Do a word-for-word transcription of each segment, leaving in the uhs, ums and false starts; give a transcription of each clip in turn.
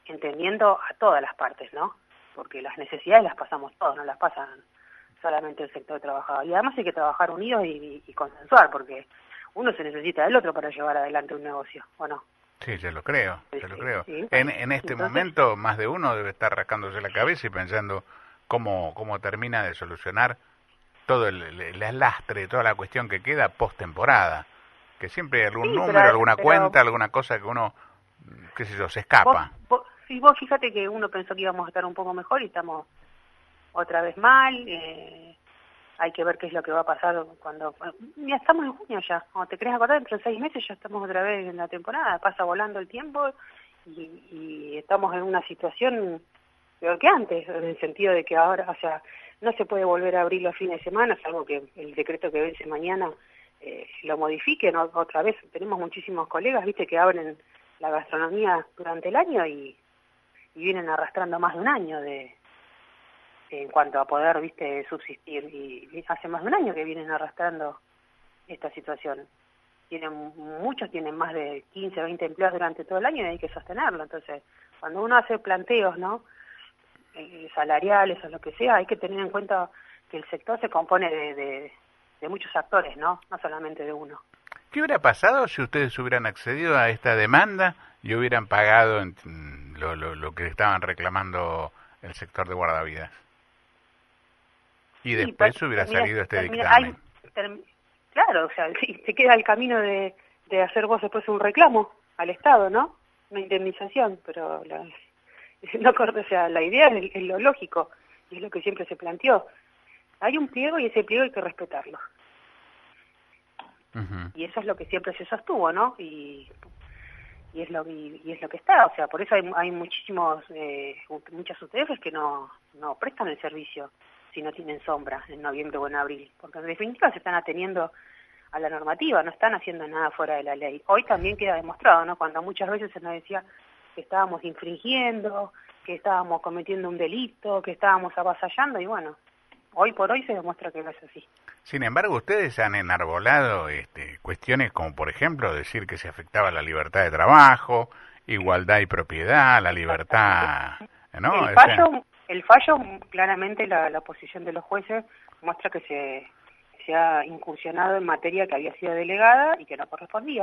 entendiendo a todas las partes, ¿no? Porque las necesidades las pasamos todos, no las pasan solamente el sector trabajador. Y además hay que trabajar unidos y, y consensuar, porque uno se necesita del otro para llevar adelante un negocio, ¿o no? Sí, yo lo creo, yo lo Sí, creo. sí. En, en este Entonces, momento más de uno debe estar rascándose la cabeza y pensando cómo, cómo termina de solucionar todo el, el, el lastre, toda la cuestión que queda post-temporada. Que siempre hay algún sí, número, pero, alguna pero cuenta, alguna cosa que uno, qué sé yo, se vos, escapa. vos, sí, vos fíjate que uno pensó que íbamos a estar un poco mejor y estamos otra vez mal. Eh, hay que ver qué es lo que va a pasar cuando... Ya estamos en junio ya, cuando te querés acordar, dentro de seis meses ya estamos otra vez en la temporada, pasa volando el tiempo y, y estamos en una situación peor que antes, en el sentido de que ahora, o sea, no se puede volver a abrir los fines de semana, salvo que el decreto que vence mañana eh, lo modifique, ¿no? Otra vez tenemos muchísimos colegas, viste, que abren la gastronomía durante el año y, y vienen arrastrando más de un año de en cuanto a poder, viste, subsistir, y hace más de un año que vienen arrastrando esta situación. Tienen muchos tienen más de quince, veinte empleados durante todo el año y hay que sostenerlo. Entonces, cuando uno hace planteos, ¿no?, eh, salariales o lo que sea, hay que tener en cuenta que el sector se compone de, de, de muchos actores, ¿no?, no solamente de uno. ¿Qué hubiera pasado si ustedes hubieran accedido a esta demanda y hubieran pagado en, lo, lo, lo que estaban reclamando el sector de guardavidas? Y Sí, después pero, hubiera termina, salido este termina, dictamen. hay, term, claro, o sea, sí, te queda el camino de, de hacer vos después un reclamo al Estado, ¿no? Una indemnización, pero la, no, o sea, la idea es, es lo lógico, y es lo que siempre se planteó. Hay un pliego y ese pliego hay que respetarlo. Uh-huh. Y eso es lo que siempre se sostuvo, ¿no? Y, y es lo y, y es lo que está, o sea, por eso hay, hay muchísimos, eh, muchas U T Fs que no, no prestan el servicio si no tienen sombra en noviembre o en abril, porque en definitiva se están ateniendo a la normativa, no están haciendo nada fuera de la ley. Hoy también queda demostrado, ¿no?, cuando muchas veces se nos decía que estábamos infringiendo, que estábamos cometiendo un delito, que estábamos avasallando, y bueno, hoy por hoy se demuestra que no es así. Sin embargo, ustedes han enarbolado este, cuestiones como, por ejemplo, decir que se afectaba la libertad de trabajo, igualdad y propiedad, la libertad, ¿no? El O sea, fallo, el fallo claramente la, la posición de los jueces muestra que se, se ha incursionado en materia que había sido delegada y que no correspondía.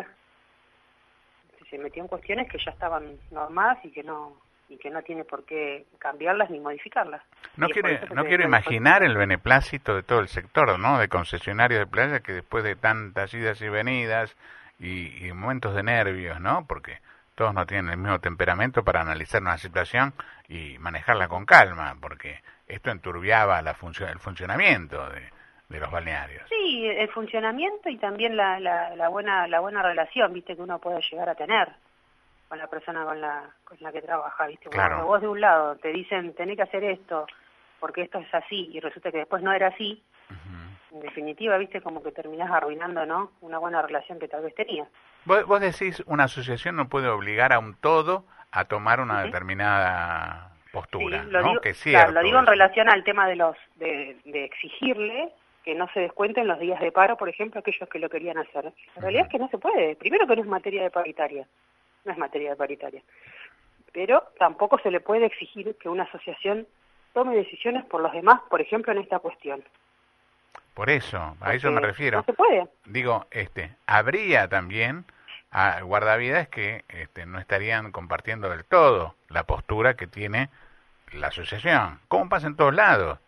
Se metió en cuestiones que ya estaban normadas y que no y que no tiene por qué cambiarlas ni modificarlas. no Y quiero, no se, quiero se imaginar el beneplácito de todo el sector, ¿no? De concesionarios de playa que después de tantas idas y venidas y, y momentos de nervios, ¿no? Porque todos no tienen el mismo temperamento para analizar una situación y manejarla con calma, porque esto enturbiaba la función, el funcionamiento de, de los balnearios. Sí, el funcionamiento y también la, la, la buena la buena relación, viste, que uno puede llegar a tener con la persona con la con la que trabaja, viste. Claro. Cuando vos de un lado te dicen tenés que hacer esto porque esto es así y resulta que después no era así, uh-huh. En definitiva, viste, como que terminás arruinando, ¿no?, una buena relación que tal vez tenías. Vos, vos decís, una asociación no puede obligar a un todo a tomar una uh-huh. determinada postura, sí, lo ¿no? Digo, que es cierto. Claro, lo digo en eso. relación al tema de los de, de exigirle que no se descuenten los días de paro, por ejemplo, aquellos que lo querían hacer. La uh-huh. realidad es que no se puede. Primero que no es materia de paritaria, no es materia de paritaria. Pero tampoco se le puede exigir que una asociación tome decisiones por los demás, por ejemplo, en esta cuestión. Por eso, a Porque eso me refiero. No se puede. Digo, este, habría también a guardavidas que este, no estarían compartiendo del todo la postura que tiene la asociación. ¿Cómo pasa en todos lados?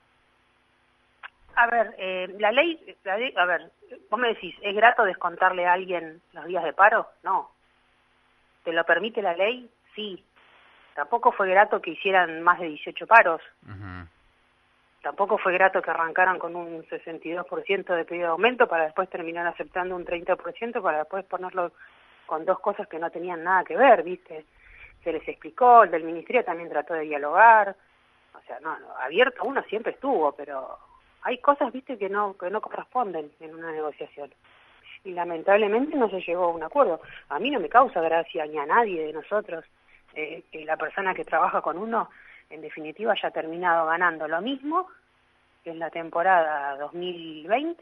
A ver, eh, la ley, la ley, a ver, vos me decís, ¿es grato descontarle a alguien los días de paro? No. ¿Te lo permite la ley? Sí. Tampoco fue grato que hicieran más de dieciocho paros. Uh-huh. Tampoco fue grato que arrancaran con un sesenta y dos por ciento de pedido de aumento para después terminar aceptando un treinta por ciento para después ponerlo con dos cosas que no tenían nada que ver, ¿viste? Se les explicó, el del ministerio también trató de dialogar. O sea, no, no, abierto uno siempre estuvo, pero hay cosas, ¿viste?, que no que no corresponden en una negociación. Y lamentablemente no se llegó a un acuerdo. A mí no me causa gracia, ni a nadie de nosotros, eh, que la persona que trabaja con uno, en definitiva, haya terminado ganando lo mismo que en la temporada dos mil veinte,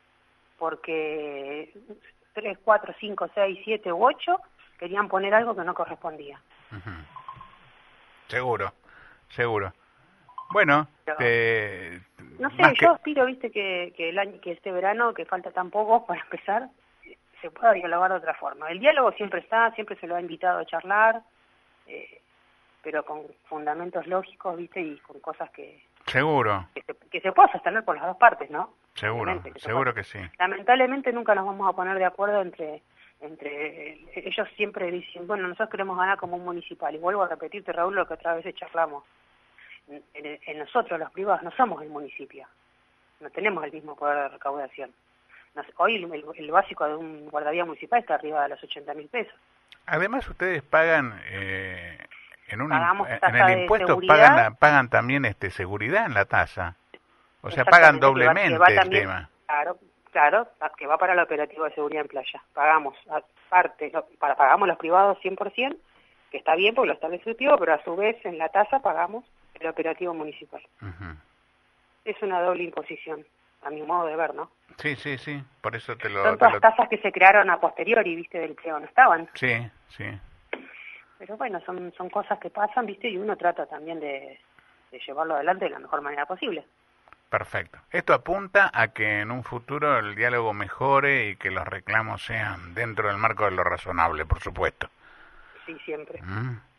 porque tres, cuatro, cinco, seis, siete u ocho querían poner algo que no correspondía. Uh-huh. Seguro, seguro. Bueno, Pero, te, no sé, más yo que aspiro, viste, que, que el año, que este verano, que falta tan poco para empezar, se pueda dialogar de otra forma. El diálogo siempre está, siempre se lo ha invitado a charlar, eh, pero con fundamentos lógicos, viste, y con cosas que, seguro, que, se, que se pueda sostener por las dos partes, ¿no? seguro, Obviamente, que se pueda. seguro que sí. Lamentablemente nunca nos vamos a poner de acuerdo entre entre ellos siempre dicen, bueno, nosotros queremos ganar como un municipal, y vuelvo a repetirte, Raúl, lo que otra vez charlamos. En, en, en nosotros, los privados, no somos el municipio, no tenemos el mismo poder de recaudación. Nos, hoy el, el, el básico de un guardavidas municipal está arriba de los ochenta mil pesos. Además, ustedes pagan eh, en un Pagamos imp- en tasa el de impuesto seguridad. pagan pagan también este seguridad en la tasa. O sea, pagan Exactamente, que va, que va doblemente el también, tema. claro, claro, que va para el operativo de seguridad en playa. Pagamos aparte, para pagamos los privados cien por ciento, que está bien porque lo establece el privo, pero a su vez en la tasa pagamos el operativo municipal. Ujú. Es una doble imposición, a mi modo de ver, ¿no? Sí, sí, sí, por eso te lo... Son te todas lo- tasas que se crearon a posteriori, viste, del pliego, no estaban. Sí, sí, Pero bueno, son, son cosas que pasan, viste, y uno trata también de, de llevarlo adelante de la mejor manera posible. perfecto. Esto apunta a que en un futuro el diálogo mejore y que los reclamos sean dentro del marco de lo razonable, por supuesto. Sí, siempre. ¿Mm?